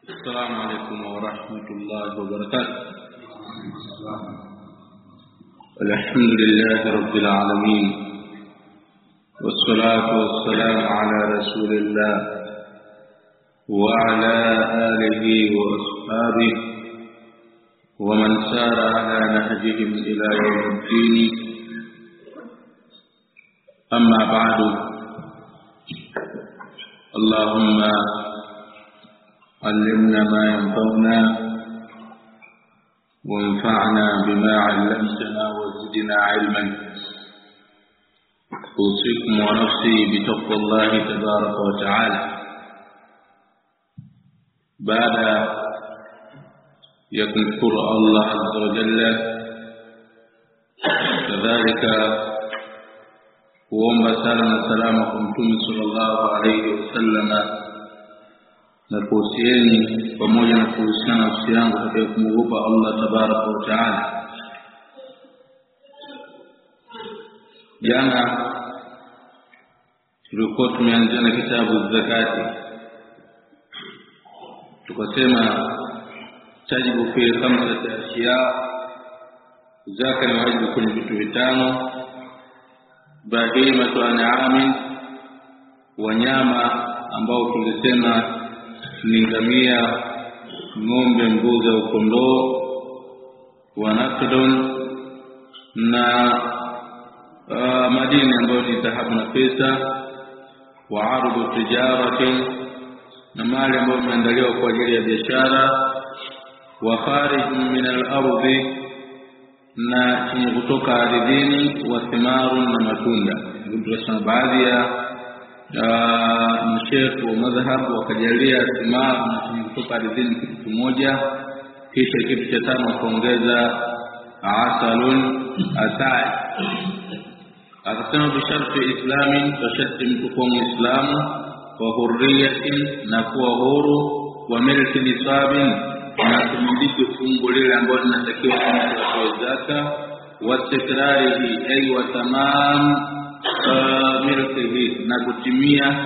السلام عليكم ورحمة الله وبركاته. الحمد لله رب العالمين، والصلاة والسلام على رسول الله وعلى آله وأصحابه ومن سار على نهجهم إلى يوم الدين. أما بعد، اللهم علمنا ما ينفعنا وانفعنا بما علمتنا وزدنا علما. أوصيكم ونفسي بتقوى الله تبارك وتعالى. بعد يذكر الله عز وجل، كذلك kuomba sala na salama kwa Mtume sallallahu alayhi wasallam, na kuhusieni pamoja na kuhusiana nafsi yangu katika kumwogopa Allah tabaraka wa taala. Jana tulikuwa tumeanza na kitabu zakati, tukasema tajibu fi khamsati ashiya, zaka ni wajibu kwenye vitu vitano: bahimatu an'am, wanyama ambao tulisema ni ngamia, ng'ombe, mbuzi au kondoo; wa naqdun, na madini ambayo ni dhahabu na pesa; wa ardu tijaratin, na mali ambayo imeandaliwa kwa ajili ya biashara; wa kharij min al-ardi, na chenye kutoka ardhini; wa thimarun, na matunda. Tunasema baadhi ya mashaikh wa madhhab wakajalia thimar na chenye kutoka ardhini kitu kimoja, kisha kitu cha tano wakaongeza asalun, asali. Akasema bisharti islamin, kwa sharti mtu kuwa muislamu; wa hurriyatin, na kuwa huru; wa milki nisabin, na kumiliki fungu lile ambalo linatakiwa kwa zaka; wa tikrarihi ay wa tamam milkihi, na kutimia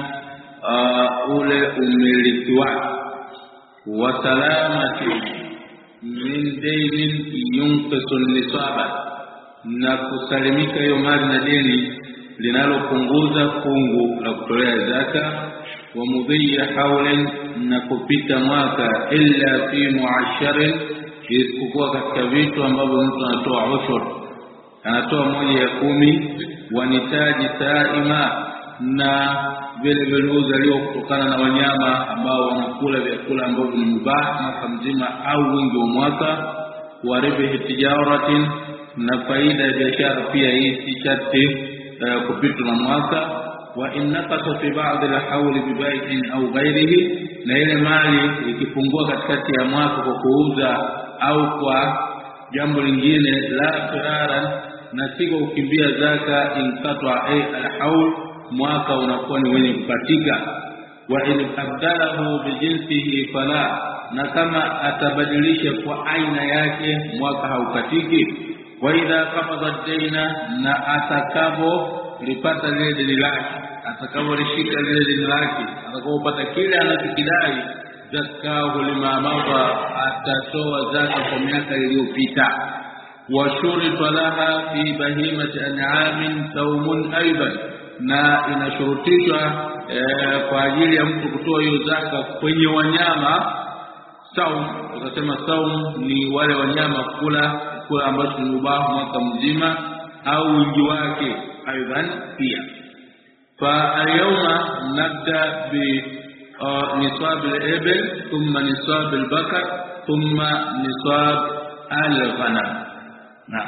ule umiliki wake; wa salamati min dainin yunqisu nisaba, na kusalimika hiyo mali na deni linalopunguza fungu la kutolea zaka; wa mudhiya hawlin, na kupita mwaka; illa fi mu'asharin, isipokuwa katika vitu ambavyo mtu anatoa ushur, anatoa 1/10; wa nitaji saima, na vile vile uzalio kutokana na wanyama ambao wanakula vyakula ambavyo ni mubah mwaka mzima au wingi wa mwaka; wa ribhi tijaratin, na faida ya biashara pia hii si sharti kupitwa na mwaka; wa innaqasa fi ba'd al-hawl bi bai'in au ghayrihi, na ile mali ikipungua katikati ya mwaka kwa kuuza au kwa jambo lingine; la firaran, na siko kukimbia zaka; inkatwa al-hawl, mwaka unakuwa ni wenye kukatika; wa in abdalahu bi jinsihi fala, na kama atabadilisha kwa aina yake mwaka haukatiki; wa idha qafadha ad-dayna, na atakabo lipata lile deni lake, atakavolishika lile deni lake, atakapopata kile anachokidai, zakahu lima madha, atatoa zaka kwa miaka iliyopita. Wa shurita laha fi bahimati an'amin sawmun aidan, na inashurutishwa kwa ajili ya mtu kutoa hiyo zaka kwenye wanyama saum. Utasema saum ni wale wanyama kula ambacho ni mubah mwaka mzima au wingi wake aidan pia. Fa al-yawma nabda bi nisab al-ibil, thumma nisab al-bakar, thumma nisab al-ghanam. Naam,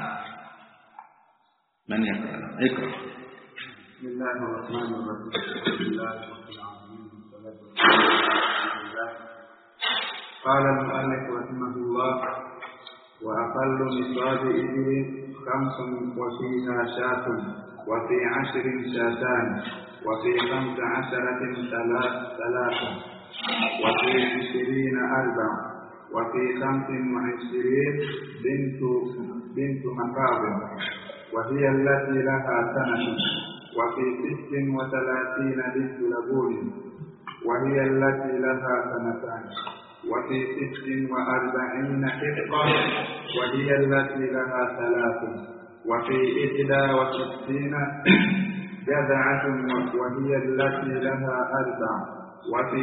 man yaqra? Ikra. بسم الله الرحمن الرحيم. الحمد لله رب العالمين، والصلاة والسلام على رسول الله. قال المؤلف رحمه الله: وأقل نصاب إبل 5 وفيها شاة، وفي 10 شاتان، وفي 15 ثلاثة، وفي 20 4، وفي 25 بنت مقابل، وهي التي لها سنة، وفي 36 بنت لبون، وهي التي لها سنتان، وفي 46 حقة وهي التي لها 3 وفي 61 جذعة وهي التي لها 4 وفي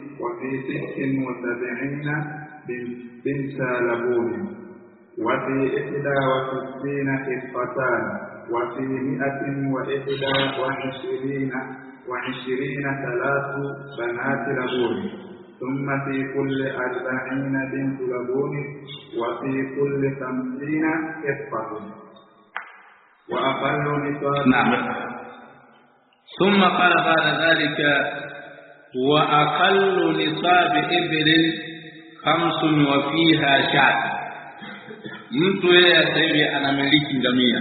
76 بنت لبون وفي 61 حقتان وفي 121 3 بنات لبون ثم في كل 40 بنت لبون وفي كل 50 حقة وأقل نصاب. نعم. ثم قال بعد ذلك وأقل نصاب إبل 5 وفيها شاة. mtu yeye asiye anamiliki ngamia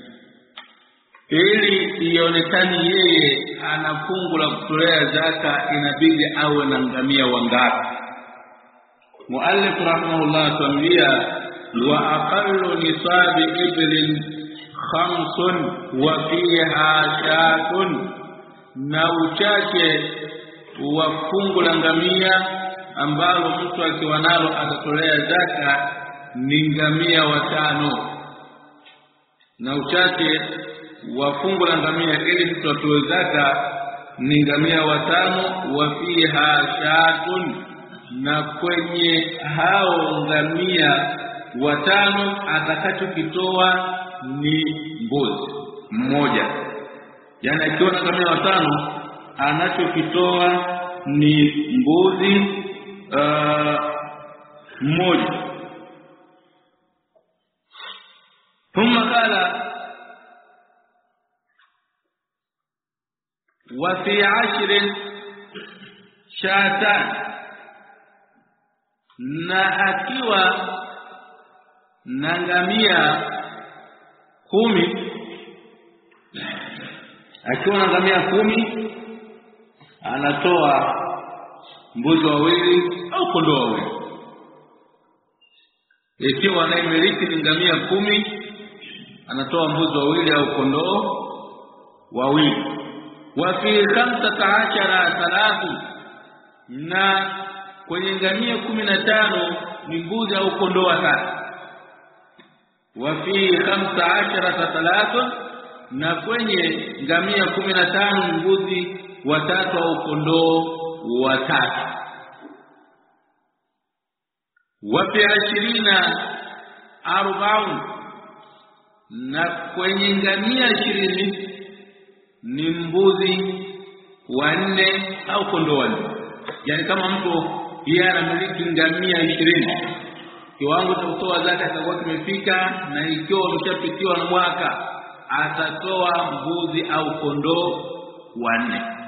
ili ionekane yeye ana fungu la kutolea zaka, inabidi awe na ngamia wangapi? Muallif rahimahullah tuambia wa aqallu nisabi iblin 5 wa fiha shatun, na uchache wa fungu la ngamia ambalo mtu akiwa nalo atatolea zaka ni ngamia 5, na uchache wa fungu la ngamia ili mtu atoe zaka ni ngamia 5. wa fiha shatun, na kwenye hao ngamia 5 atakachokitoa ni mbuzi mmoja. Yani akiwa na ngamia 5 anachokitoa ni mbuzi mmoja. ثم قال وفي 10 شاتان, na akiwa na ngamia 10, akiwa na ngamia 10 anatoa mbuzi 2 au kondoo 2. Ikiwa anayemiliki ni ngamia 10 anatoa mbuzi 2 au kondoo 2. wa fi 15 3, na kwenye ngamia 15 ni mbuzi au kondoo 3. wa fi 15 3, na kwenye ngamia 15 mbuzi 3 au kondoo 3. wa fi 20 40, na kwenye ngamia 20 ni mbuzi 4 au kondoo 4. Yani kama mtu yeye anamiliki ngamia 20, kiwango cha kutoa zaka kitakuwa kimefika, na ikiwa umeshapitiwa na mwaka atatoa mbuzi au kondoo 4.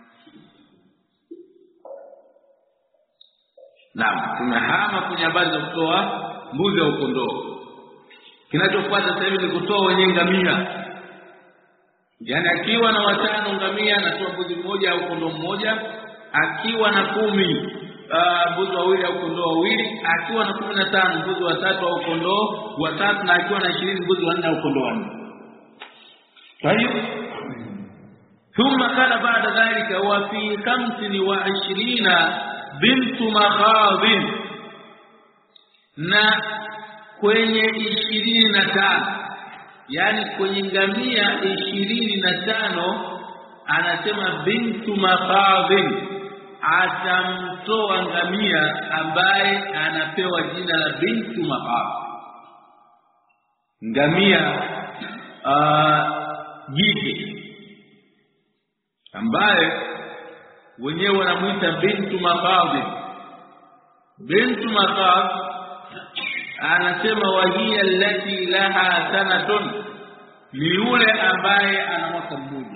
Naam, tumehama kwenye habari za kutoa mbuzi au kondoo. Kinachofuata sasa hivi ni kutoa wenye ngamia. Yani akiwa na 5 ngamia anatoa mbuzi 1 au kondoo 1, akiwa na 10 mbuzi 2 au kondoo 2, akiwa na 15 mbuzi 3 au kondoo 3, na akiwa na 20 mbuzi 4 au kondoo 4. Kwa hiyo thumma kana baada dhalika wa fi 25 bintu makhadhin, na kwenye 25, yani kwenye ngamia 25 anasema bintu makhadhin, atamtoa ngamia ambaye anapewa jina la bintu makhadh, ngamia jike ambaye wenyewe wanamuita bintu makhadh. bintu makhadh anasema wahiya allati laha sanatun, ni yule ambaye ana mwaka mmoja.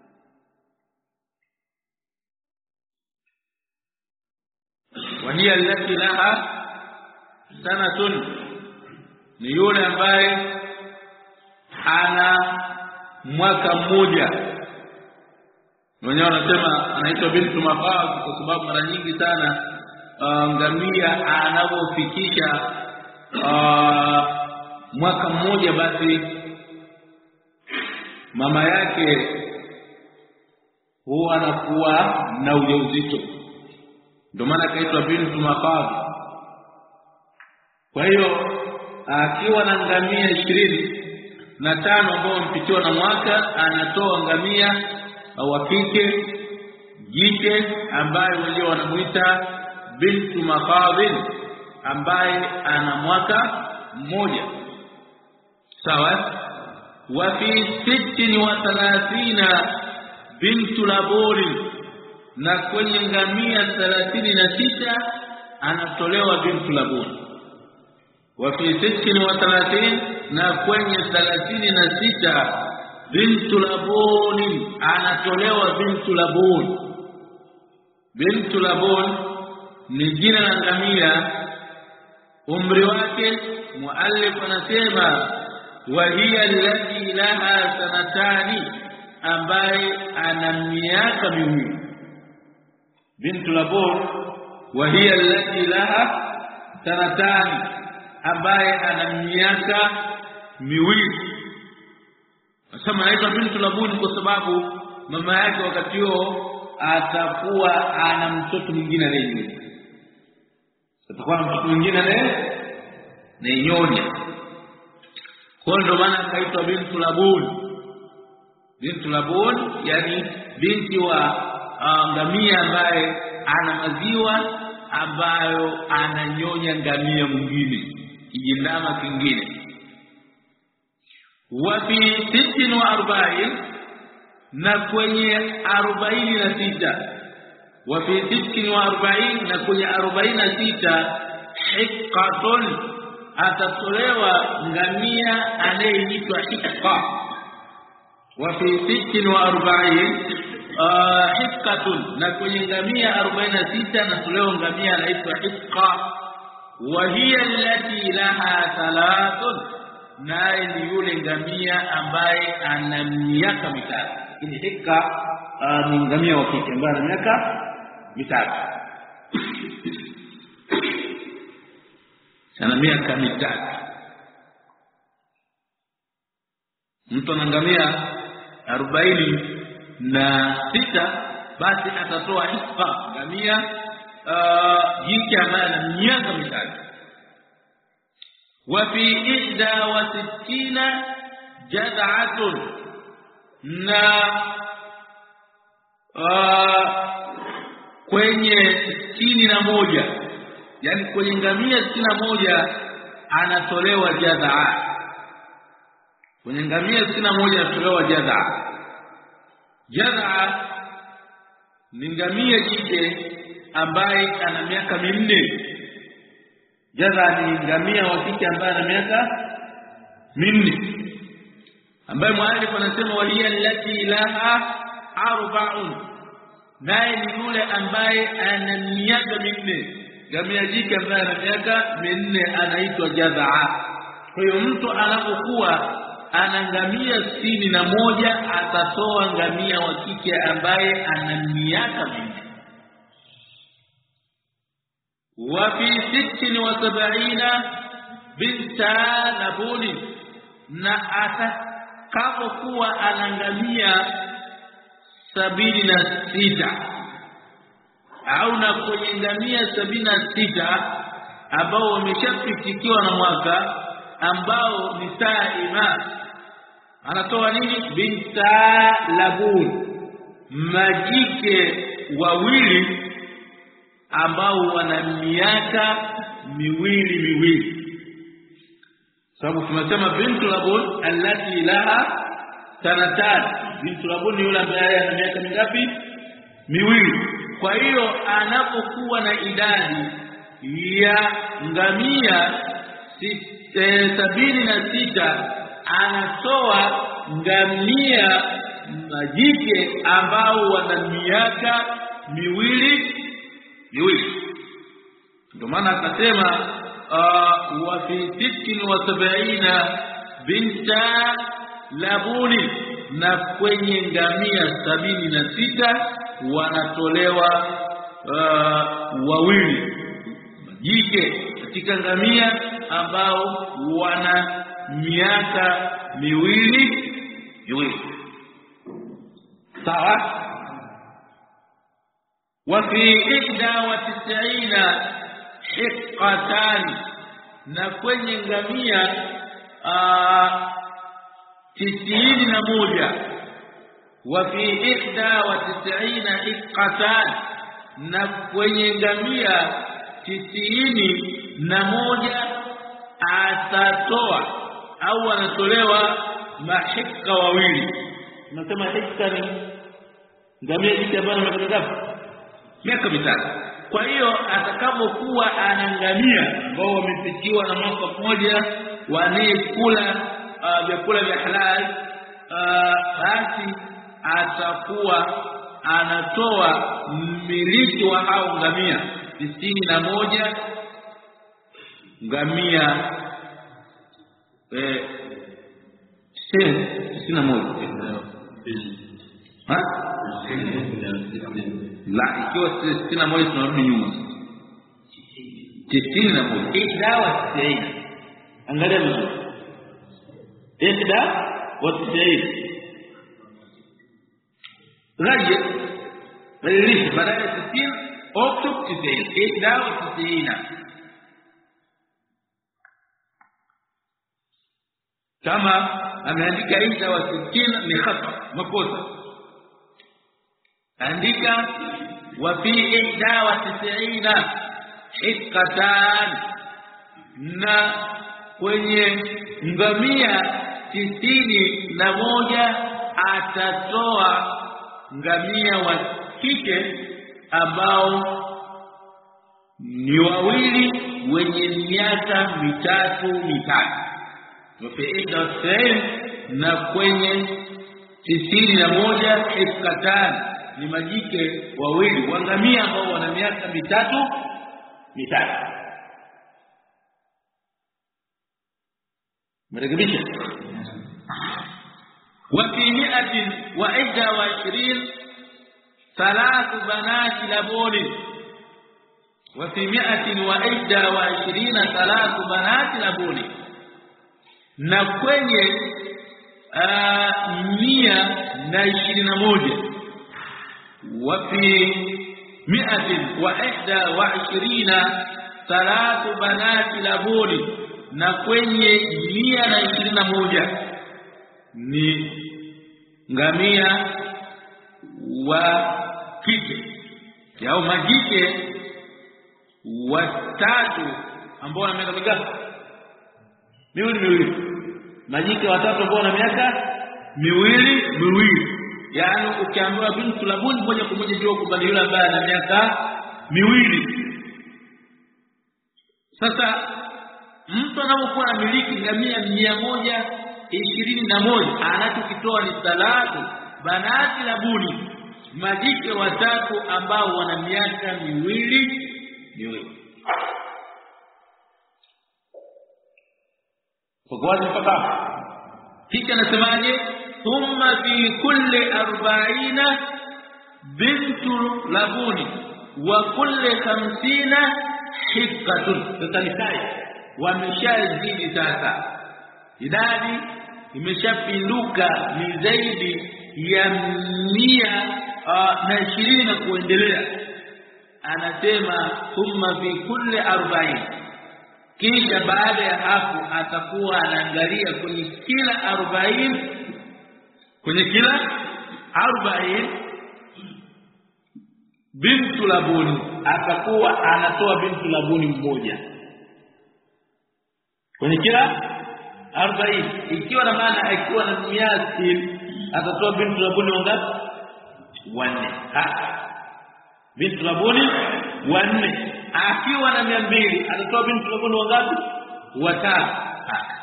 wahiya allati laha sanatun, ni yule ambaye ana mwaka mmoja. Wenyewe wanasema anaitwa bintu makhadh kwa sababu mara nyingi sana ngamia anapofikisha mwaka mmoja, basi mama yake huwa anakuwa na ujauzito, ndio maana kaitwa bintu makhadh. Kwa hiyo akiwa na ngamia 25 ambao mpitiwa na mwaka, anatoa ngamia wa kike jike ambaye wenyewe wanamuita bintu makhadhin, ambaye ana mwaka mmoja. Sawa. Wa fi 36 bintu laburi, na kwenye ngamia 36 anatolewa bintu laburi. Wa fi 36, na kwenye 36 bintu labuni anatolewa bintu labuni. Bintu labun ni jina la ngamia. Umri wake muallif anasema wa hiya allati laha sanatani, ambaye ana miaka miwili. Bintu labun wa hiya allati laha sanatani, ambaye ana miaka miwili. Nasema anaitwa bintu labun kwa sababu mama yake wakati huo atakuwa ana mtoto mwingine leo. Atakuwa na mtoto mwingine leo na nyonya. Kwa ndo maana akaitwa bintu labun. Bintu labun yani binti wa ngamia ambaye ana maziwa ambayo ananyonya ngamia mwingine, kijindama kingine. Wa fi 46, na kwenye 46. Wa fi 46, na kwenye 46 hiqqatun, atatolewa ngamia anayeitwa hiqqa. Wa fi 46 hiqqatun, na kwenye ngamia 46 anatolewa ngamia anaitwa hiqqa. Wa hiya allati laha 3, naye ni yule ngamia ambaye ana miaka 3. Ini hiqqa ni ngamia wa kike ambaye ana miaka 3. Ana miaka 3. Mtu ana ngamia 46, basi atatoa hiqqa ngamia jike ambaye ana miaka 3. Wa fi 61 jad'atun, na kwenye 61, yani kwenye ngamia 61 anatolewa jad'a. Kwenye ngamia 61 anatolewa jad'a. Jad'a ni ngamia jike ambaye ana miaka 4. Jad'a ni ngamia wa kike ambaye ana miaka 4, ambaye muallif anasema waliya allati laha 4, naye ni yule ambaye ana miaka 4. Ngamia jike ambaye ana miaka 4 anaitwa jad'a. Kwa hiyo mtu anapokuwa ana ngamia 61 atatoa ngamia wa kike ambaye ana miaka 4. Wa fi 76 binta labuni, na atakapokuwa ana ngamia 76 au na kwenye ngamia 76 ambao wameshapitikiwa na mwaka, ambao ni saima, anatoa nini? Binta labun, majike wawili ambao wana miaka miwili. Sababu tunasema bintu labun allati laha sanatan. Bintu labun yule ambaye ana miaka mingapi? 2. Kwa hiyo anapokuwa na idadi ya ngamia 76 anatoa ngamia majike ambao wana miaka miwili. Ndio maana akasema wa fi 76 binta labuni, na kwenye ngamia 76 wanatolewa wawili majike katika ngamia ambao wana miaka miwili. Sawa. Wa fi 91 hiqqatan, na kwenye ngamia 91 wa fi 91 iqatan na kwenye ngamia 91 atatoa au anatolewa mahika wawili. Tunasema hika ni ngamia hizi ambazo wamekata miaka mitatu. Kwa hiyo atakapokuwa anangamia ambao wamefikiwa na mwaka mmoja wanekula vyakula vya halal, basi atakuwa anatoa mmiliki wa hao ngamia 91 ngamia 91 la ikiwa 61 tunarudi nyuma 91 idawa 90. Angalia vizuri wa 90 raje badilisha badala ya 60 اكتب 90 kama ameandika 60 ni khata makosa. andika wa fi 91 hikatan na kwenye ngamia 91 atatoa ngamia wa kike ambao ni wawili wenye miaka mitatu wafaida sehemu na kwenye 91 hikatan ni majike wawili wangamia ambao wana miaka mitatu mrekebisha wa fi 121 ثلاث بنات لبون وفي 121 ثلاث بنات لبون na kwenye 121 وفي 121 ثلاث بنات لبون na kwenye 121 ni ngamia wa kike au majike watatu ambao wana miaka mingapi? Miwili. Majike watatu ambao wana miaka miwili. Yaani ukiambiwa bintu labuni moja kwa moja ndio kubali yule ambaye ana miaka miwili. Sasa mtu anapokuwa anamiliki ngamia 121 anachokitoa ni salatu banati labuni majike watatu ambao wana miaka miwili. Kwa wazi mpaka kisha nasemaje? Thumma fi kulli 40 bintu labuni wa kulli 50 hikatun. Totalikai wameshazidi sasa, idadi imeshapinduka ni zaidi ya 120 na kuendelea. Anasema thumma fi kulli 40, kisha baada ya hapo atakuwa anaangalia kwenye kila 40 bintu labuni, atakuwa anatoa bintu labuni mmoja kwenye kila 40, ikiwa na maana ikiwa na miasi atatoa bintu labuni wangapi? 4. Bintu labuni 4. Akiwa na 200 atatoa bintu labuni wangapi? 5.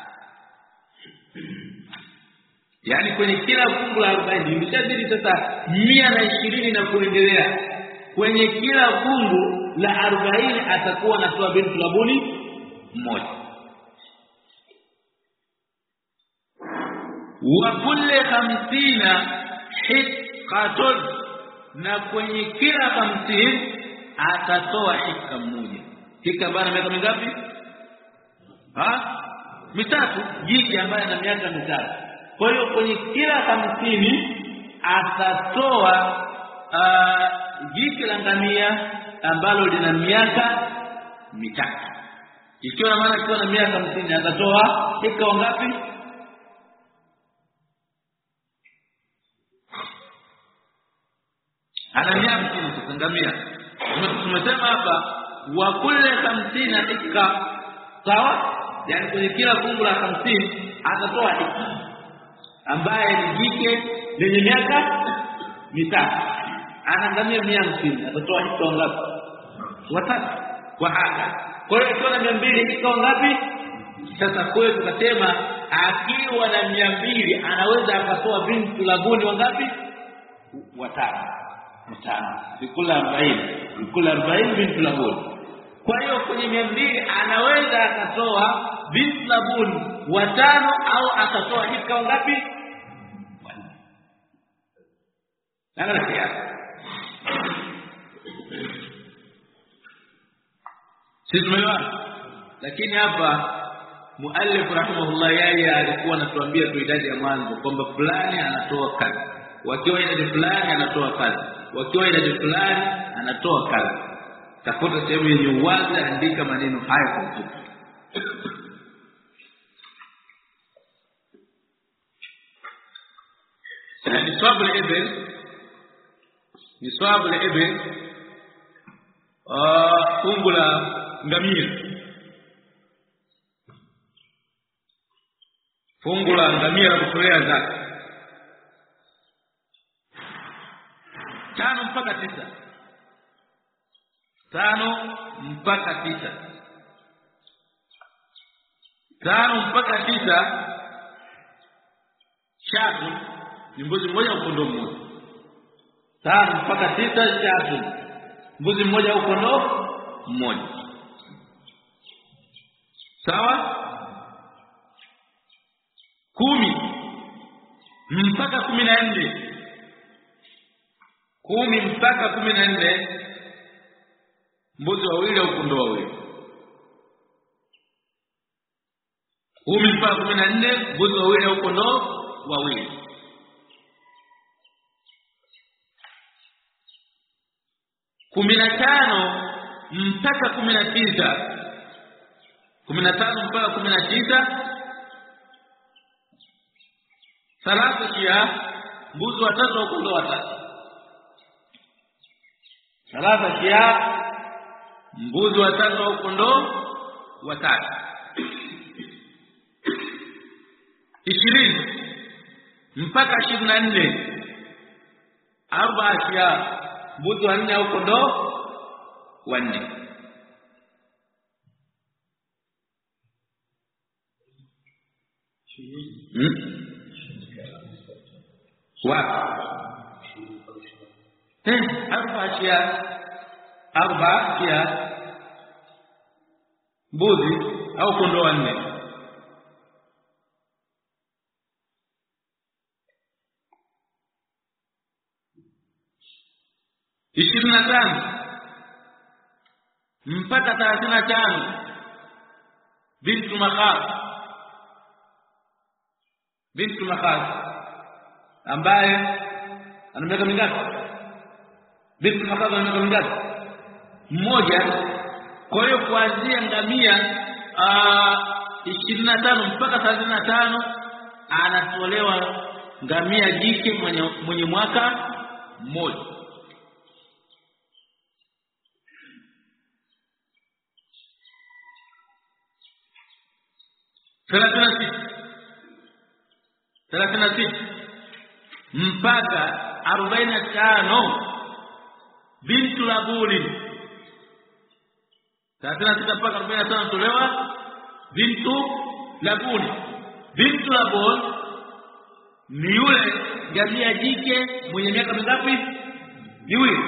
Yaani kwenye kila fungu la 40 imeshazidi sasa 120 na kuendelea. Kwenye kila fungu la 40 atakuwa anatoa bintu labuni mmoja. Wa kulli 50 hikatun, na kwenye kila 50 atatoa hika mmoja. Hika bana miaka mingapi? Mitatu. Jike ambaye ana miaka mitatu. Kwa hiyo kwenye kila 50 atatoa jike la ngamia ambalo lina miaka mitatu. Ikiwa maana ikiwa na miaka 50 atatoa hika ngapi? Ana miaka 50 tutangamia. Tumesema hapa wa kulli 50 hika. Sawa? Yani kwenye kila fungu la 50 atatoa hika. Ambaye ni jike lenye miaka 3. Anaangamia 150 atatoa hika ngapi? Watatu. Kwa haka. Kwa hiyo ikiwa na 200 hika ngapi? Sasa kwetu tukasema akiwa na 200 anaweza akatoa bintu labuni wangapi? Watano. Bikula 40 bintu labuni. Kwa hiyo kwenye 200 anaweza akatoa bintu labuni watano au akatoa hika ngapi? Nani kiasi? Sisi tumeelewana. Lakini hapa muallif rahimahullah yeye alikuwa anatuambia tu idadi ya mwanzo kwamba fulani anatoa kazi. Wakiwa idadi fulani anatoa kazi. Wakiwa idadi fulani anatoa kazi. Tafuta sehemu yenye uwazi, andika maneno haya kwa ufupi. Niswabu al-ibn fungu la ngamia. Fungu la ngamia la kutolea zaka 5 mpaka 9. 5 mpaka 9. 5 mpaka 9 shatu ni mbuzi mmoja au kondoo mmoja. 5 mpaka 9 shatu mbuzi mmoja au kondoo mmoja. Sawa? 10 mpaka 14. 10 mpaka 14 mbuzi wawili au kondoo wawili. 10 mpaka 14 mbuzi wawili au kondoo wawili. 15 mpaka 19. 15 mpaka 19 salatu shia mbuzi watatu au kondoo watatu. Salatu shia mbuzi watatu au kondoo watatu. 20 mpaka 24 arba shia mbuzi wanne au kondoo wanne. Arba shia mbuzi au kondoo wanne. mpaka 35 bintu makhaz ambaye ana miaka mingapi? Bintu makhaz ana miaka mingapi? Mmoja. Kwa hiyo kuanzia ngamia 25 mpaka 35 anatolewa ngamia jike mwenye mwaka mmoja. Thelathini mpaka 45 bintu labuni. 36 mpaka 45 tolewa bintu labuni. Bintu labuni ni yule ngamia jike mwenye miaka mingapi? Miwili.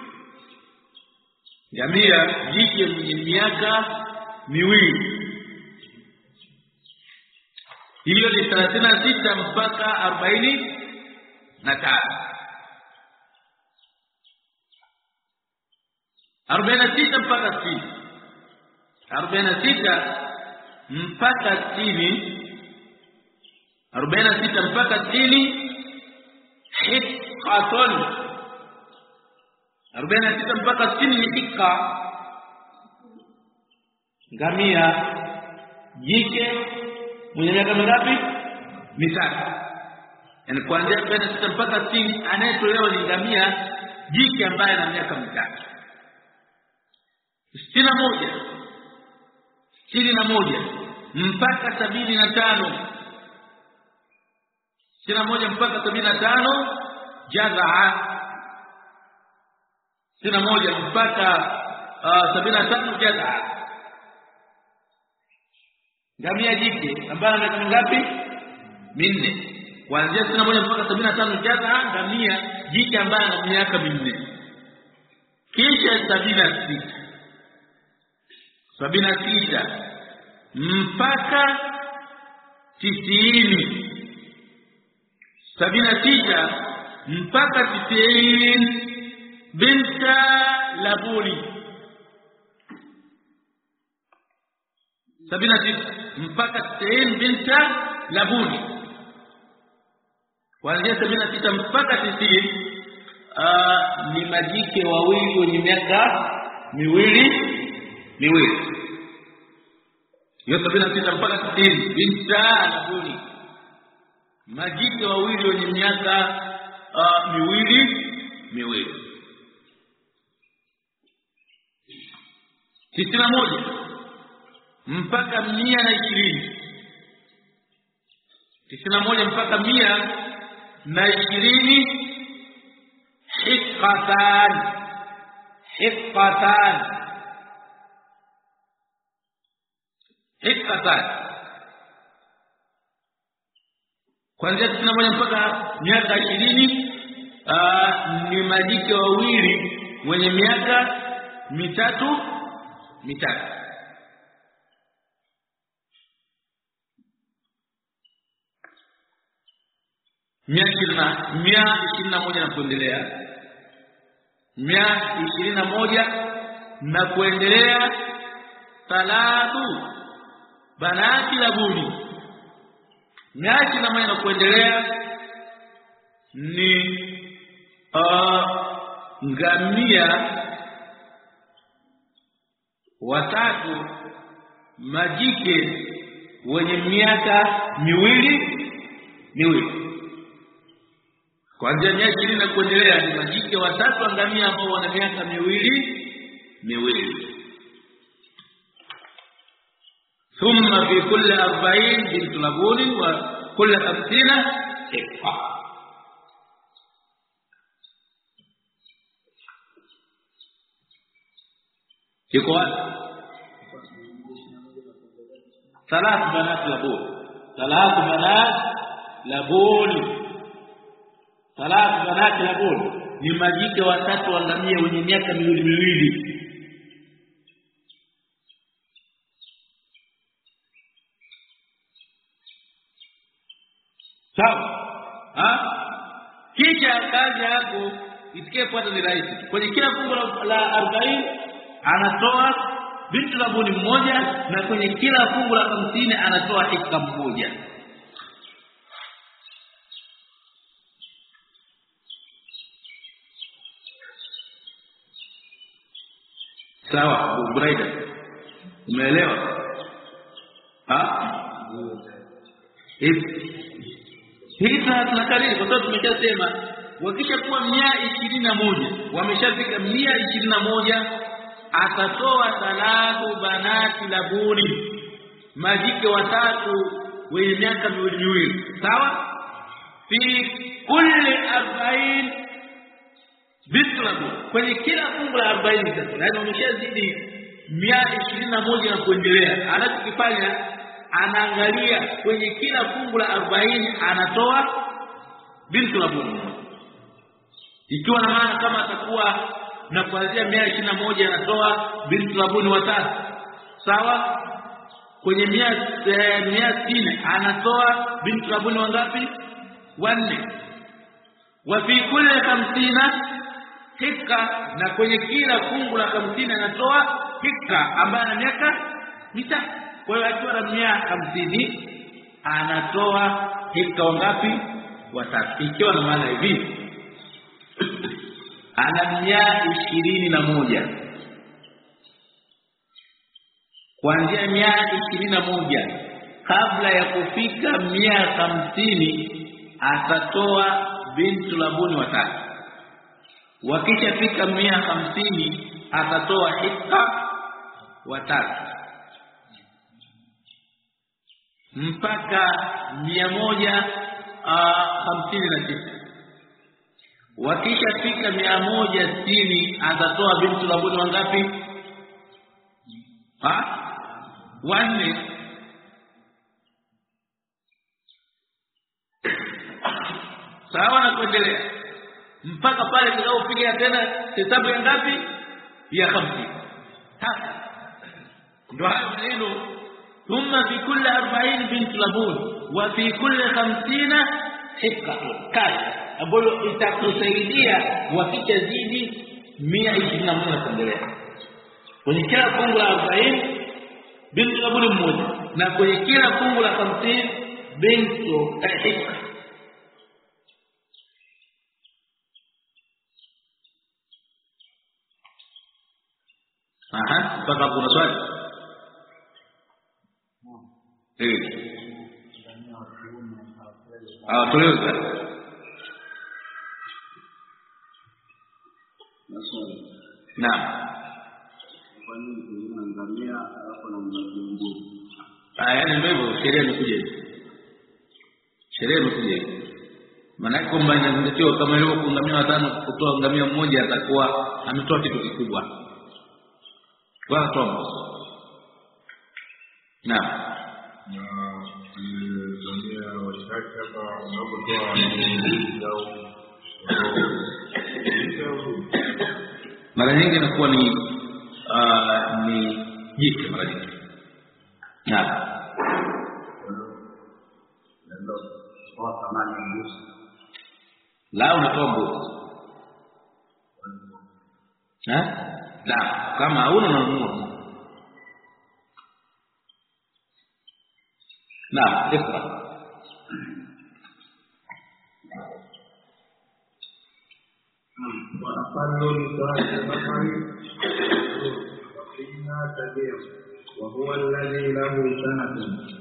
Ngamia jike mwenye miaka miwili. Hiyo ni 36 mpaka 45. 46 mpaka 60. 46 mpaka 60. 46 mpaka 60 hiqqatun. 46 mpaka 60 ni hikka. ngamia jike mwenye miaka mingapi? Mitatu. Yaani kuanzia 46 mpaka 60 anayetolewa ni ngamia jike ambaye ana miaka mitatu. 61 mpaka 75. 61 mpaka 75 jazaa. 61 mpaka 75 jazaa. Ngamia jike ambaye ana miaka mingapi? Minne. Kuanzia 61 mpaka 75 jazaa, ngamia jike ambaye ana miaka minne. Kisha 76 mpaka 90. 76 mpaka 90 binta labuni. 76 mpaka 90 binta labuni. Kuanzia 76 mpaka 90 ni majike wawili wenye miaka miwili. Hiyo 76 mpaka 90 binta labuni, majike wawili wenye miaka miwili. 91 mpaka 120. 91 mpaka 120 hiqqatan. Kuanzia 91 mpaka miaka 20 ni majike wawili wenye miaka mitatu. 121 na kuendelea. 121 na kuendelea. 3 banati labuni. 121 na kuendelea ni ngamia watatu majike wenye miaka miwili. Kuanzia 120 na kuendelea ni majike watatu ngamia ambao wana miaka miwili. Thumma fi kulli 40 bintu labuni wa kulli 50 hiqqa. Iko wapi? 3 banat labuni. 3 banat labuni ni majike watatu wa ngamia wenye miaka miwili. Sawa? Kisha kazi yako itakayofuata ni rahisi. Kwenye kila fungu la 40 anatoa bintu labuni mmoja, na kwenye kila fungu la 50 anatoa hikka mmoja. Sawa, Buraida? Umeelewa? Hii tunakariri kwa sababu tumeshasema wakishakuwa 121, wameshafika 121, atatoa 3 banati labuni, majike watatu wenye miaka miwili. Sawa? Fi kulli 40 bintu labuni, kwenye kila fungu la 40. Sasa yaani wameshazidi 121 na kuendelea. Anachokifanya anaangalia kwenye kila fungu la 40 anatoa bintu labuni. Ikiwa na maana kama atakuwa na kuanzia 121 anatoa bintu labuni watatu. Sawa? Kwenye 160 anatoa bintu labuni wangapi? 4. Wa fi kulli 50 hikka, na kwenye kila fungu la 50 anatoa hikka ambaye ana miaka mitatu. Kwa hiyo akiwa na 150 anatoa hikka wangapi? Watatu. Ikiwa na maana hivi ana 121. kuanzia 121 kabla ya kufika 150 atatoa bintu labuni watatu. Wakishafika 150 atatoa hikka watatu mpaka 156. Wakishafika 160 atatoa bintu labuni wangapi? Wanne. Sawa na kuendelea mpaka pale tunaopiga tena hesabu ya ngapi? Ya 50. Sasa ndio hayo maneno, thumma fi kulli 40 bintu labun wa fi kulli 50 hikatun, kazi ambayo itakusaidia wakishazidi 121 kuendelea. Kwenye kila fungu la 40 bintu labun mmoja, na kwenye kila fungu la 50 bintu hikka. Mpaka kuna swali? Tuliuza. Naam. Kwa nini tunaangalia hapo na mzungu? Yaani ndio sheria imekuja. Sheria imekuja. Maana kwamba inazingatiwa kama leo kungamia watano kutoa ngamia mmoja atakuwa ametoa kitu kikubwa. Kwa Thomas. Naam. Ndio washtaki hapa wanapotoa mara nyingi inakuwa ni jike mara nyingi. Naam. Ndio kwa thamani ya mbuzi. La unatoa mbuzi. La kama hauna unanunua. Naam, ikra. وأقل نطاق البقر وقينا تبيع وهو الذي له سنة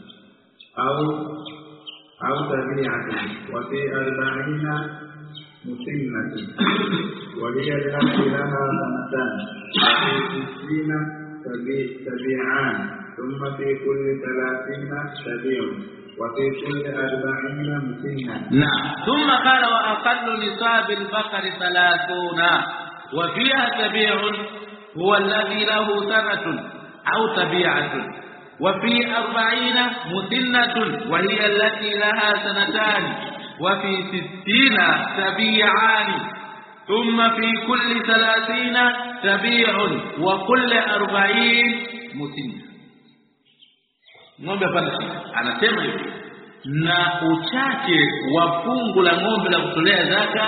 أو تبيعة وفي 40 مسنة وهي التي لها سنتان وفي 60 تبيعان ثم في كل 30 تبيع وفي كل 40 مسنة. نعم. ثم قال وأقل نصاب البقر 30 وفيها تبيع هو الذي له سنة أو تبيعة وفي 40 مسنة وهي التي لها سنتان وفي 60 تبيعان ثم في كل 30 تبيع وكل 40 مسنة. Ng'ombe hapa anasema hivi, na uchache wa fungu la ng'ombe la kutolea zaka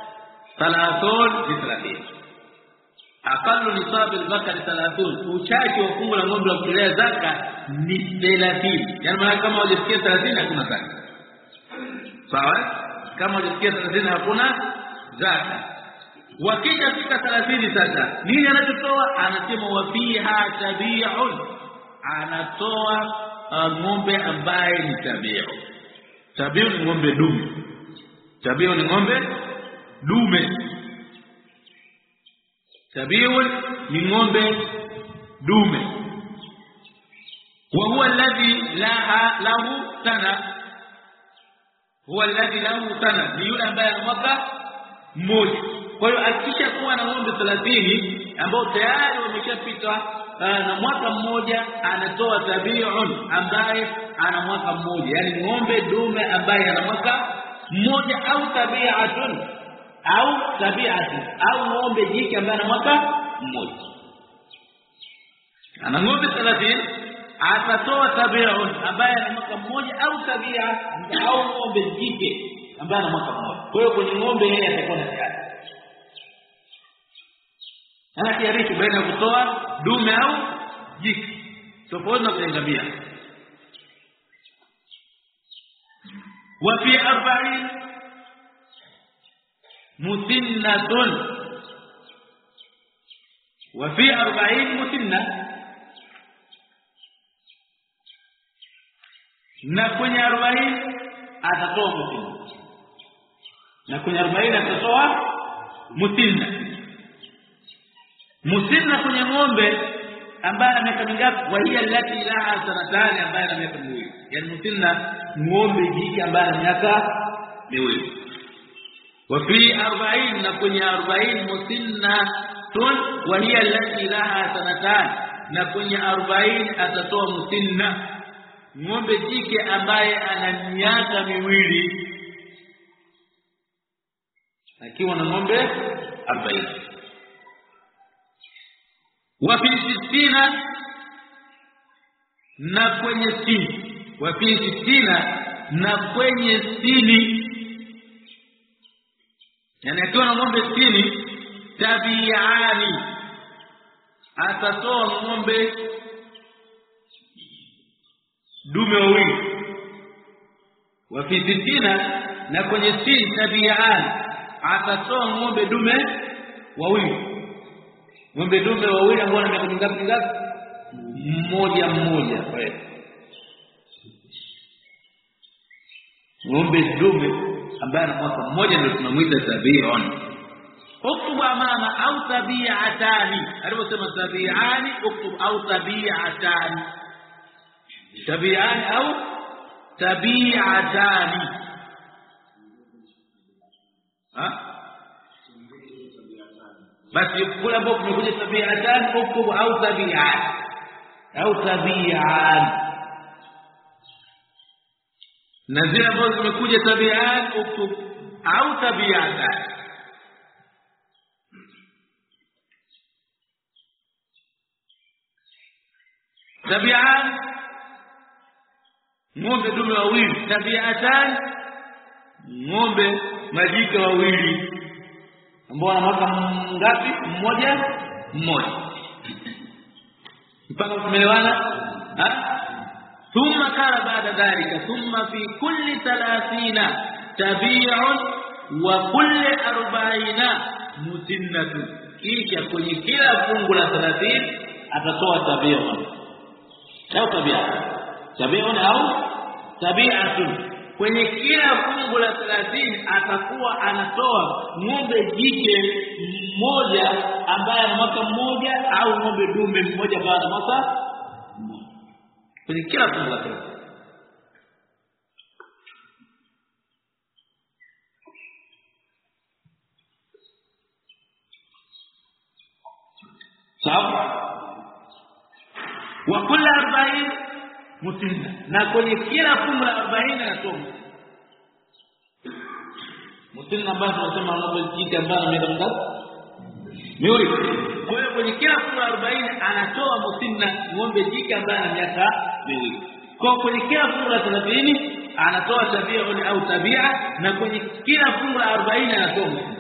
30. Aqallu nisab al-bakari 30, uchache wa fungu la ng'ombe la kutolea zaka ni 30. Yaani maana kama hujasikia 30 hakuna zaka. Sawa? Kama hujasikia 30 hakuna zaka. Wakija fika 30 sasa, nini anachotoa? Anasema wafiha tabi'un, anatoa ng'ombe ambaye ni tabi'u. Tabi'u ni ng'ombe dume. Tabi'u ni ng'ombe dume. Tabi'u ni ng'ombe dume. Wa huwa alladhi lahu sana. Huwa alladhi lahu sana, ni yule ambaye ana mwaka mmoja. Kwa hiyo akisha kuwa na ng'ombe 30 ambao tayari wameshapita na mwaka mmoja, anatoa tabi'un ambaye ana mwaka mmoja, yani ng'ombe dume ambaye ana mwaka mmoja, au tabi'atun au ng'ombe jike ambaye ana mwaka mmoja. Ana ng'ombe 30, atatoa tabi'un ambaye ana mwaka mmoja, au tabi'a au ng'ombe jike ambaye ana mwaka mmoja. Kwa hiyo kwenye ng'ombe yeye atakuwa na kiasi. Ana kiasi baina ya kutoa dume au jike, tofauti na kuangamia. Wa fi 40 musinnatun, wa fi 40 musinna, na kwenye 40 atatoa musinna, na kwenye 40 atatoa musinna. Musinna kwenye ng'ombe ambaye ana miaka mingapi? Wa hiya allati laha sanatani, ambaye ana miaka miwili. Yani musinna ng'ombe jike ambaye ana miaka miwili. Wa fi 40, na kwenye 40 musinna wa hiya allati laha sanatani, na kwenye 40 atatoa musinna ng'ombe jike ambaye ana miaka miwili, akiwa na ng'ombe 40. Wa fi 60, na kwenye 60. Wa fi 60, na kwenye 60, yani akiwa na ng'ombe 60 tabiani, atatoa ng'ombe dume wawili. Wa fi 60, na kwenye 60 tabiani, atatoa ng'ombe dume wawili. Ng'ombe dume wawili ambao wana miaka mingapi? Mmoja. Ng'ombe dume ambaye ana mwaka mmoja ndio tunamuita tabi'un. Uktubu amama au tabi'atani, aliposema tabi'ani uktubu au tabi'atani, tabi'ani au tabi'atani. Basi kule ambapo kumekuja tabi'atani uktubu au tabi'an au tabi'an, na zile ambazo zimekuja tabi'an uktubu au tabi'atan. Tabi'an ng'ombe dume wawili, tabi'atan ng'ombe majike wawili ambao wana mwaka ngapi? Mmoja. Mpaka tumeelewana? Thumma kala baada dhalika, thumma fi kulli 30 tabi'un wa kulli 40 musinnatu, kisha kwenye kila fungu la 30 atatoa tabi'un au tabi'un au tabi'atun. Kwenye kila fungu la 30 atakuwa anatoa ng'ombe jike mmoja ambaye ana mwaka mmoja au ng'ombe dume mmoja ambaye ana mwaka mmoja kwenye kila fungu la 30. Sawa? Wa kullu 40 musinna, na kwenye kila fungu la 40 anatoa musinna ambaye tunasema ng'ombe jike ambaye ana miaka mingapi? Miwili. Kwa hiyo kwenye kila fungu la 40 anatoa musinna ng'ombe jike ambaye ana miaka miwili. Kwa kwenye kila fungu la 30 anatoa tabi'a au tabi'a, na kwenye kila fungu la 40 anatoa musinna.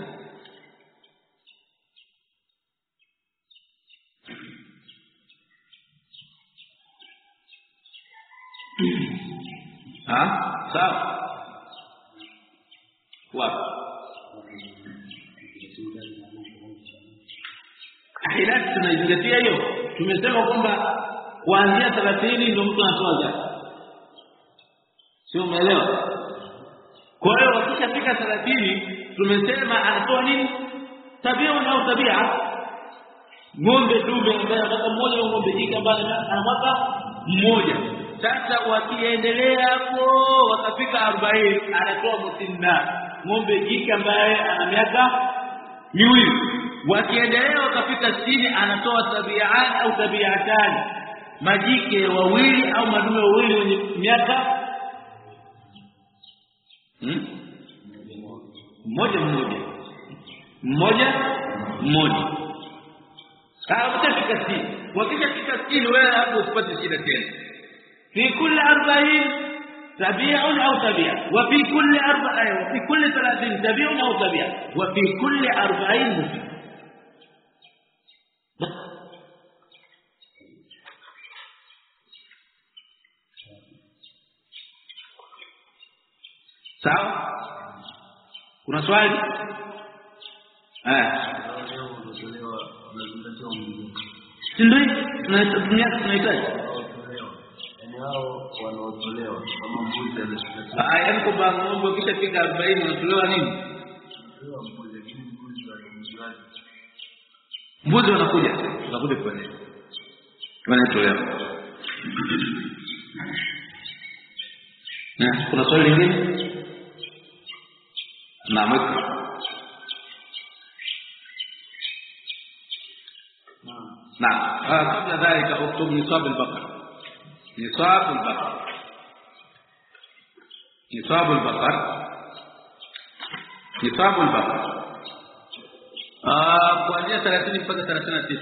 Sawa. Wapi? Ahilati tunaizingatia hiyo. Tumesema kwamba kuanzia 30 ndio mtu anatoa zaka. Sio, umeelewa? Kwa hiyo wakishafika 30 tumesema anatoa nini? Tabia au tabia. Ng'ombe dume ambaye anataka mmoja au ng'ombe jike ambaye ana mwaka mmoja. Sasa wakiendelea hapo wakafika 40 anatoa musinna ng'ombe jike ambaye ana miaka miwili. Wakiendelea wakafika 60 anatoa tabi'an au tabi'atan, majike wawili au madume wawili wenye miaka mmoja. Wakifika 60 wewe hapo usipate shida tena. في كل 40 تبيع أو تبيع، وفي كل 30 تبيع أو تبيع، وفي كل 40 مسلم. sawa? Kuna swali? Ndio tunahitaji hao wanaotolewa kama mbuzi anashika. Yaani kwamba ng'ombe ukishafika 40 unatolewa nini? Unatolewa mbuzi, lakini mbuzi wanaotolewa. Mbuzi wanakuja kwa nini? Wanatolewa. Na kuna swali lingine? Naam. قبل ذلك اكتب نصاب البقر. kuanzia 30 mpaka 39.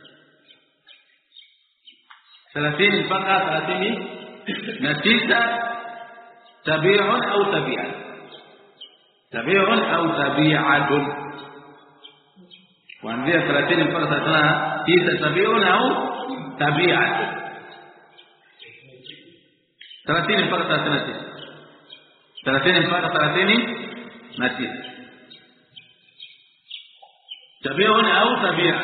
30 mpaka 39 tabi'un au tabi'atun. kuanzia 30 mpaka 39 tabi'un au tabi'atun. 30 mpaka 39. 30 mpaka 39 tabi'un au tabi'a.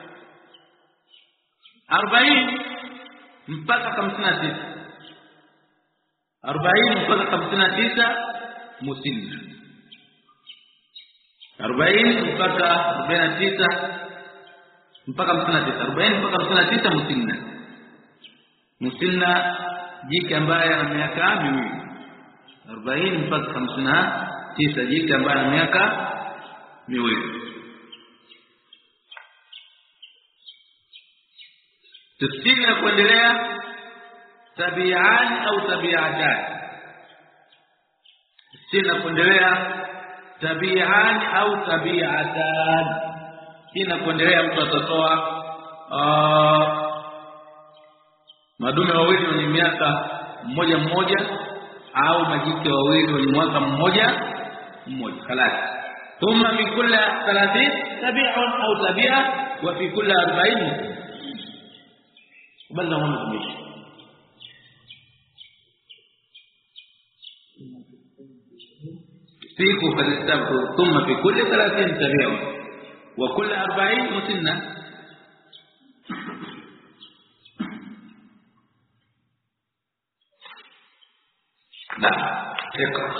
40 mpaka 59. 40 mpaka 59 musinna. 40 mpaka 49 mpaka 59. 40 mpaka 59 musinna. Musinna jike ambaye ana miaka miwili. 40 mpaka 59 jike ambaye ana miaka miwili. 60 na kuendelea tabi'an au tabi'atan. 60 na kuendelea tabi'an au tabi'atan. 60 na kuendelea mtu atatoa madume wawili wenye miaka mmoja au majike wawili wenye mwaka mmoja. خلاص. ثم في كل 30 تبيع او تبيعه وفي كل 40 بل هم مش فيكو فالاستبق. ثم في كل 30 تبيع وكل 40 مسنة. لا اقرأ.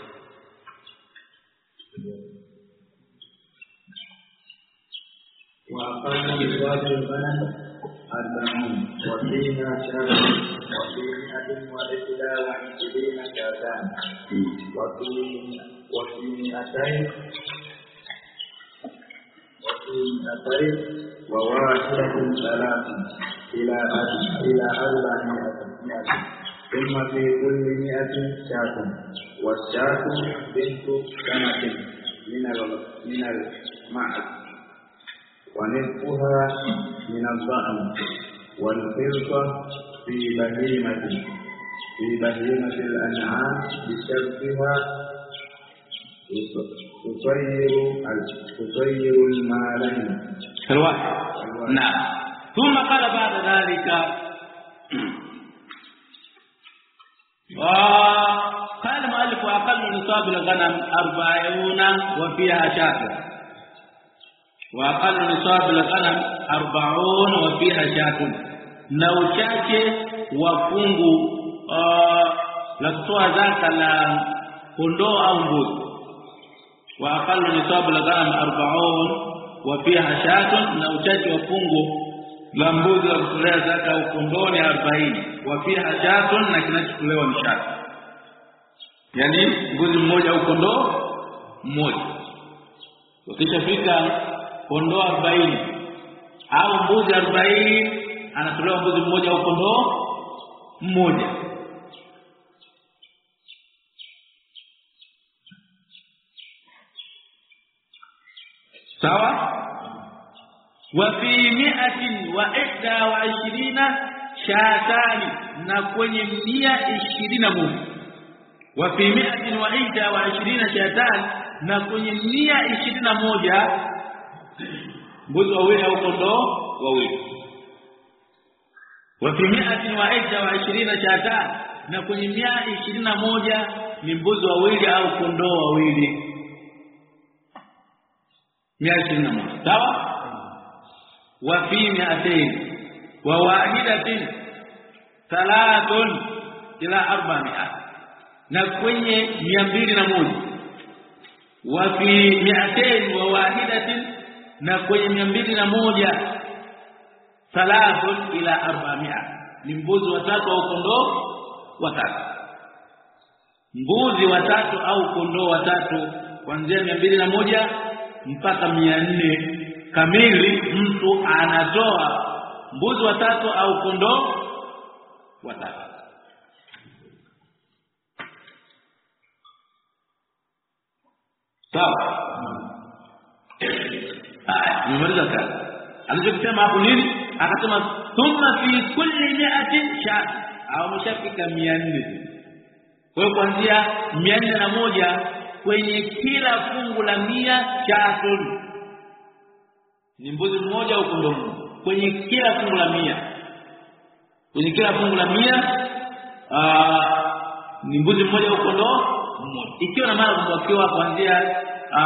وأقل نصاب الغنم 40 وفيها شاة وفي 121 شاتان وفي 200 وواحدة 3 إلى 400. ثم في كل 100 شاة والشاة بنت سنة من المعز ونصفها من الضأن والخلطة في بهيمة الأنعام بشرطها تصير المالين الواحد. نعم. ثم قال بعد ذلك قال المؤلف وأقل نصاب الغنم 40 وفيها شاة. وأقل نصاب الغنم 40 وفيها شاة. na uchache wa fungu la kutoa zaka la kondoo au mbuzi. Wa aqallu nisabu al-ghanam 40 wa fiha shatun. na uchache wa fungu la mbuzi la kutolea zaka au kondoo ni 40. wa fiha shatun, na kinachotolewa ni shati. Yani mbuzi mmoja au kondoo mmoja. Ukishafika kondoo 40 au mbuzi 40 anatolewa mbuzi mmoja au kondoo mmoja. sawa. wa fi 121 shatani, na kwenye 121. wa fi 121 shatani, na kwenye 121 mbuzi wawili au kondoo wawili. wa fi 121 shatan, na kwenye 121 ni mbuzi wawili au kondoo wawili. 121 sawa. wa fi 200 wa wahidatin 3 ila 400 na kwenye 201 wa fi 200 wa wahidatin na kwenye 201 3 ila 400 ni mbuzi watatu au kondoo watatu. Mbuzi watatu au kondoo watatu kuanzia 201 mpaka 400 kamili mtu anatoa mbuzi watatu au kondoo watatu. Sawa. Nimaliza kazi. Alichosema hapo nini? Akasema thumma fi kulli 100 shat au mshafika 400. Kwa hiyo kuanzia 401 kwenye kila fungu la 100 shatun ni mbuzi mmoja au kondoo mmoja kwenye kila fungu la 100. Kwenye kila fungu la 100 ni mbuzi mmoja au kondoo mmoja. Ikiwa na maana kwamba kuanzia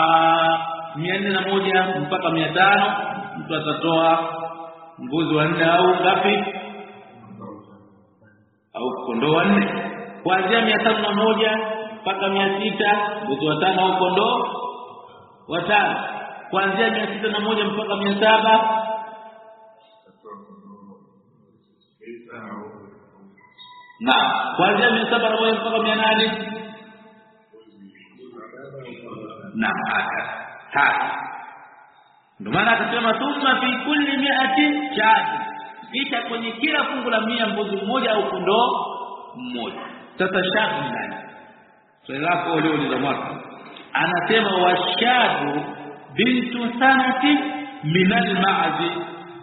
401 mpaka 500 mtu atatoa mbuzi wanne au ngapi au kondoo wanne. Kuanzia 501 mpaka 600 mbuzi watano au kondoo watano. Kuanzia 601 mpaka 700 na kuanzia 701 mpaka 800 na hata. Ndio maana akasema thumma fi kulli 100 shat, kisha kwenye kila fungu la 100 mbuzi mmoja au kondoo mmoja. Sasa shat ni nani? Swali lako leo ni za mwaka. Anasema washatu bintu sanati min al-ma'zi.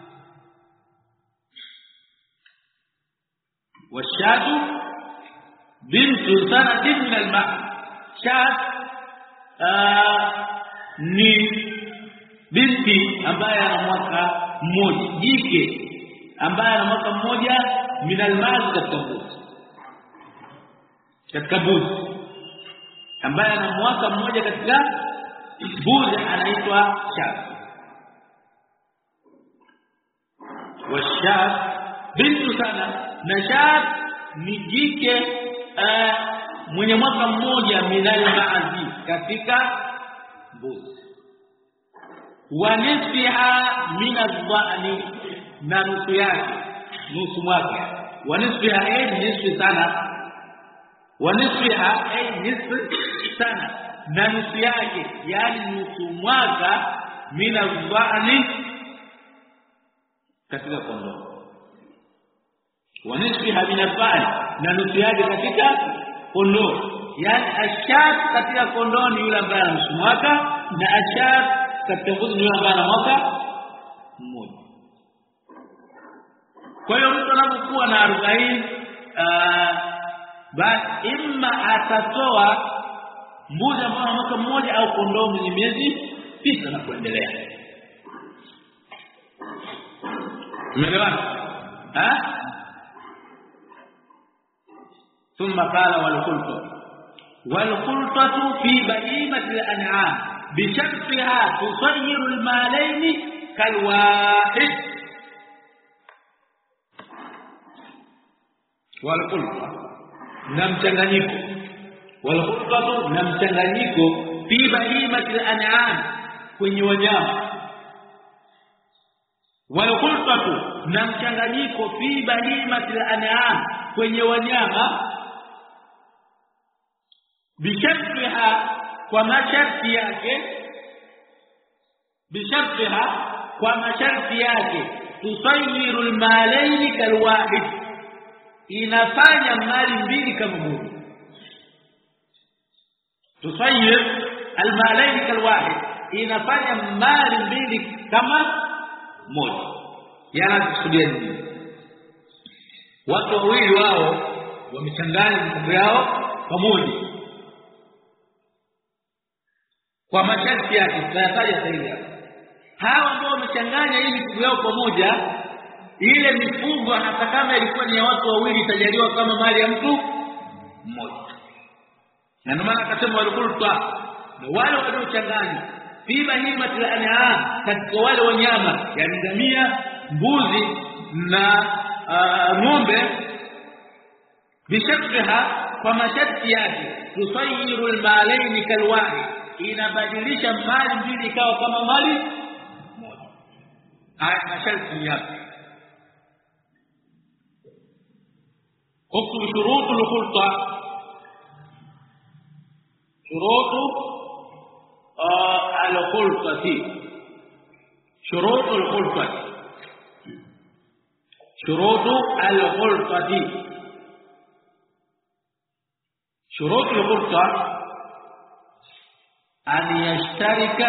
Washatu bintu sanati min al-ma'zi. Shat ni binti ambaye ana mwaka mmoja, jike ambaye ana mwaka mmoja min al-ma'zi katika mbuzi ambaye ana mwaka mmoja katika mbuzi anaitwa shat. Washat bintu sana na shat ni jike mwenye mwaka mmoja min al-ma'zi katika mbuzi. Wa nisfiha min adh-dha'ni na nusu yake, nusu mwaka. Wa nisfiha nisfi sana. Wa nisfiha nisfi sana na nusu yake, yani nusu mwaka min adh-dha'ni katika kondoo. Wa nisfiha min adh-dha'ni na nusu yake katika kondoo. Yani ashat katika kondoo ni yule ambaye ana nusu mwaka na ashat katika mbuzi ni yule ambaye ana mwaka mmoja. Kwa hiyo mtu anapokuwa na 40 basi imma atatoa mbuzi ambaye ana mwaka mmoja au kondoo mwenye miezi 9 na kuendelea. Umeelewana? ثم قال والخلطة في بهيمة الأنعام بشرطها تصير المالين كالواحد. والخلطة نمchanganyiko, والخلطة نمchanganyiko في بهيمة الأنعام kwenye wanyama. والخلطة نمchanganyiko في بهيمة الأنعام kwenye wanyama bishartiha kwa masharti yake, bishartiha kwa masharti yake, tusayiru almalaini kalwahid, inafanya mali mbili kama moja. Tusayir almalaini kalwahid, inafanya mali mbili kama moja. Yanakusudia nini? Watu wawili wao wamechanganya mifugo yao pamoja kwa masharti yake, tutayataja sasa. Hawa ambao wamechanganya hii mifugo yao pamoja, ile mifugo hata kama ilikuwa ni ya watu wawili itajaliwa kama mali ya mtu mmoja. Na ndio maana akasema walqulta, na wale waliochanganya fi bahimatil an'am, katika wale wanyama yani ngamia, mbuzi na ng'ombe, bishakha kwa masharti yake tusayiru almalain kalwahid inabadilisha mali mbili ikawa kama mali moja haya masharti yake اكتب شروط الخلطه شروط الخلطه شروط الخلطه شروط الخلطه شروط الخلطه ان يشترك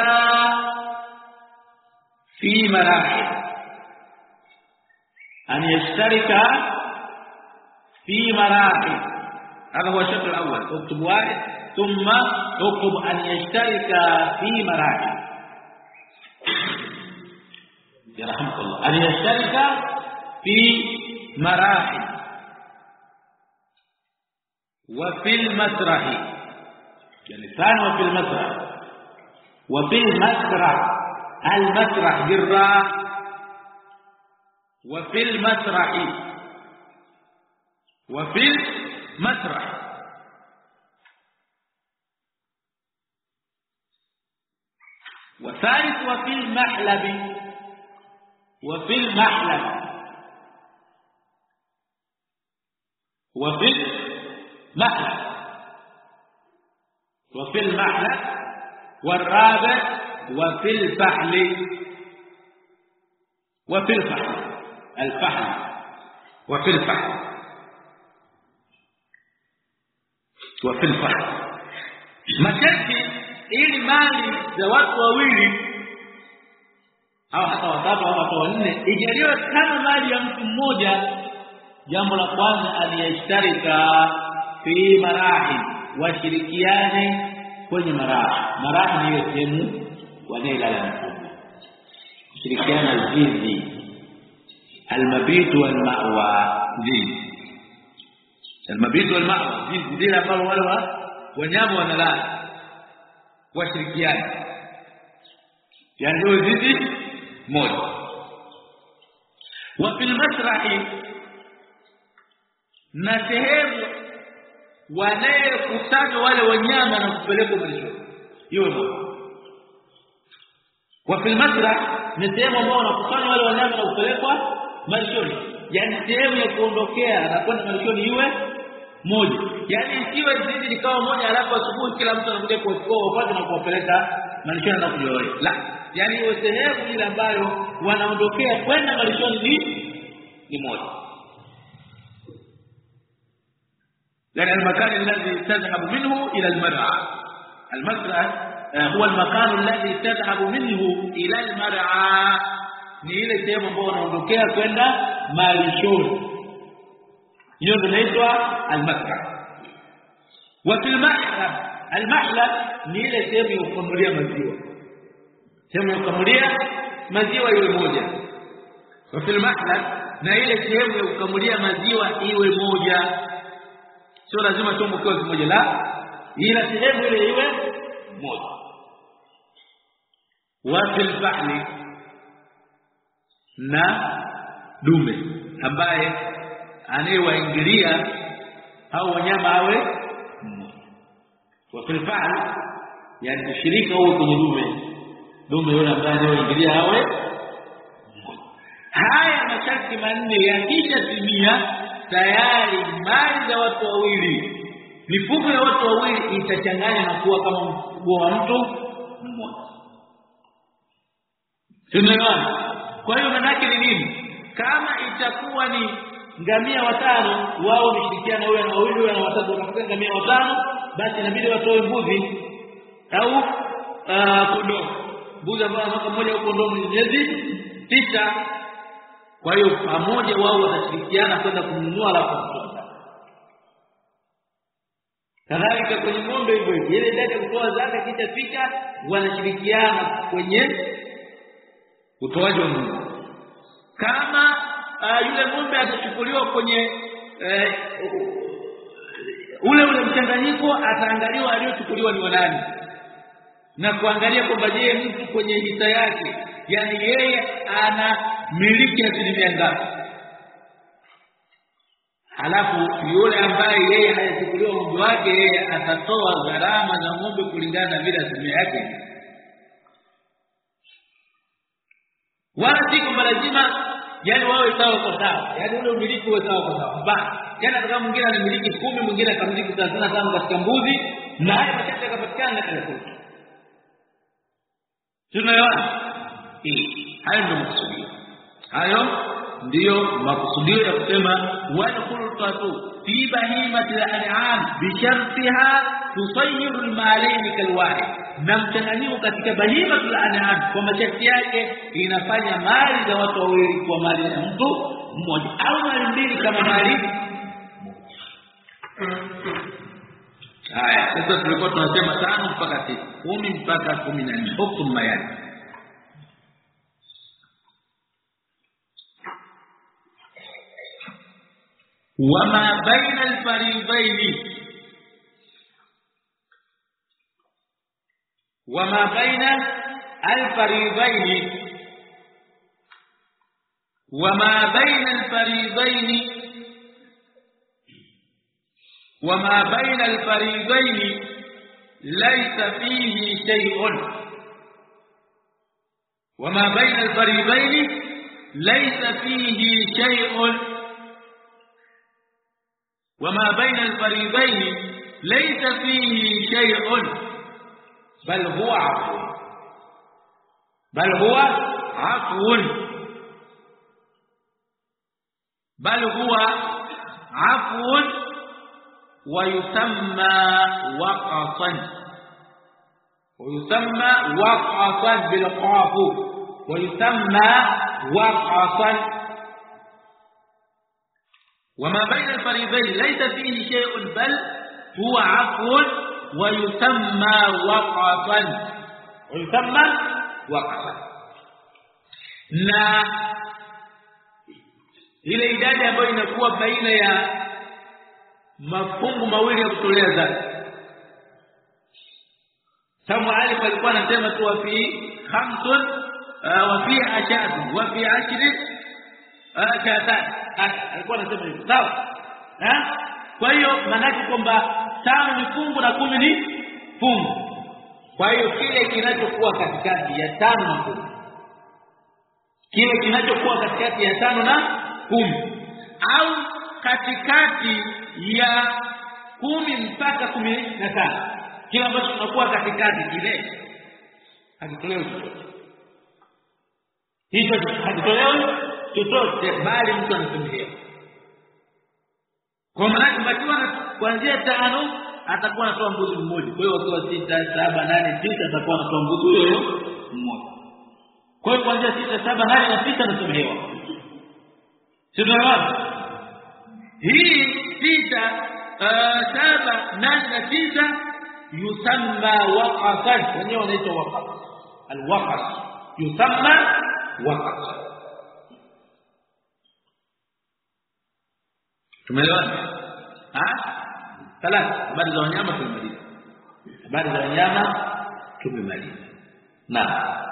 في مراحل ان يشترك في مراحل هذا هو الشرط الأول اكتب واحد ثم اكتب أن يشترك في مراحل يا رحمة الله أن يشترك في مراحل وفي المسرح يعني ثاني وفي المسرح وفي المسرح المسرح بالراء وفي المسرح وفي المسرح وثالث وفي المحلب وفي المحلب وفي المحلب وفي المحلب والرابع وفي الفحل وفي الفحل الفحل وفي الفحل وفي الفحل masharti ili mali za watu wawili au hata watatu au watu wanne ijaliwe kama mali ya mtu mmoja. Jambo la kwanza aliyeshtarika fi marahil washirikiane kwenye marahil ni sehemu wanailala mtu kushirikiana zizi almabit walmawa zizi almabit walmawa zizi zile ambao wale wanyama wanalala washirikiane yani ndio zizi moja. Wa fil masrahi na sehemu wanayekusanya wale wanyama na kupeleka malishoni iwe moja. Wa fil masrah ni sehemu ambao wanakusanya wale wanyama na kupelekwa malishoni, yani sehemu ya kuondokea na kwenda malishoni iwe moja. Yani isiwe zizi likawa moja alafu asubuhi kila mtu anakuja kuokoa upande na kuwapeleka malishoni na kujioa. La, yani iwe sehemu ile ambayo wanaondokea kwenda malishoni ni moja. يعني المكان الذي تذهب منه إلى المرعى. المرعى هو المكان الذي تذهب منه إلى المرعى ni ile sehemu ambayo wanaondokea kwenda malishoni, hiyo inaitwa al-masrah. Wa fil mahrab, al-mahrab ni ile sehemu ya kukamulia maziwa, sehemu ya kukamulia maziwa iwe moja. Wa fil mahrab na ile sehemu ya kukamulia maziwa iwe moja, sio lazima chombo kiwe kimoja, la, ila sehemu ile iwe moja. Wa fil fahli na dume ambaye anayewaingilia au wanyama awe mmoja. Wa fil fahli yani ushirika huo kwenye dume yule ambaye anayewaingilia awe mmoja. Haya masharti manne yakishatimia tayari mali za watu wawili, mifugo ya watu wawili itachanganya na kuwa kama mfugo wa mtu mmoja. Tumeona. Kwa hiyo maana yake ni nini? Kama itakuwa ni ngamia watano, wao wameshirikiana, huyo na wawili na watatu, wanakuwa ngamia watano, basi inabidi watoe mbuzi au kondoo. Mbuzi ambao mwaka mmoja au kondoo miezi 9. Kwa hiyo pamoja wao watashirikiana kwenda kununua la kutoa. Kadhalika kwenye ng'ombe hivyo ile idadi ya kutoa zaka kisha fika wanashirikiana kwenye utoaji wa ng'ombe. Kama yule ng'ombe atachukuliwa kwenye ule mchanganyiko, ataangaliwa aliyochukuliwa ni wanani na kuangalia kwamba je mtu kwenye hisa yake, yani yeye ana miliki asilimia ngapi. Halafu yule ambaye yeye hayachukuliwa ng'ombe wake, yeye atatoa gharama za ng'ombe kulingana na vile asilimia yake. Wala si kwamba lazima yani wawe sawa kwa sawa, yani ule umiliki uwe sawa kwa sawa. Basi yani kama mwingine anamiliki 10, mwingine akamiliki 35 katika mbuzi, na haya machache yakapatikana kile kile. Tunaelewana? Hayo ndio makusudio. Hayo ndio makusudio ya kusema wal khulqatu fi bahimati al-an'am bi shartiha tusayyiru al-malayn kalwahid. Na mchanganyiko katika bahimati al-an'am kwa masharti yake inafanya mali za watu wawili kwa mali ya mtu mmoja au mali mbili kama mali. Haya, sasa tulikuwa tunasema 5 mpaka 6, 10 mpaka 14 hukumu mayani. وما بين الفريضين وما بين الفريضين وما بين الفريضين وما بين الفريضين ليس فيه شيء وما بين الفريضين ليس فيه شيء وما بين الفريضين ليس فيه شيء بل هو عفو بل هو عفو ويسمى وقصا بالقاف ويسمى وقصا. وما بين الفريضين ليس فيه شيء بل هو عفو ويسمى وقصا na ile idadi ambayo inakuwa baina ya mafungu mawili ya kutolea zaka. Samu alif alikuwa anasema tu fi 5 wa fi 10 wa fi 10 kata, alikuwa anasema hivyo, sawa? Kwa hiyo maana kwamba 5 ni fungu na 10 ni fungu. Kwa hiyo kile kinachokuwa katikati ya 5 na 10, kile kinachokuwa katikati ya 5 na 10 au katikati ya 10 mpaka 15, kile ambacho tunakuwa katikati kile hakitolewi chochote. Hicho hakitolewi chochote, bali mtu anatumia. Kwa maana bakiwa kuanzia 5 atakuwa anatoa mbuzi mmoja. Kwa hiyo wakiwa 6, 7, 8, 9 atakuwa anatoa mbuzi huyo mmoja. Kwa hiyo kuanzia 6, 7, 8 na 9 anatumiwa. Tunaona hii 6, 7, 8 na 9 yusamma waqafan, wenyewe wanaitwa waqaf. Al-waqaf yusamma waqaf. Tumeelewana? Habari za wanyama tumemaliza. Naam.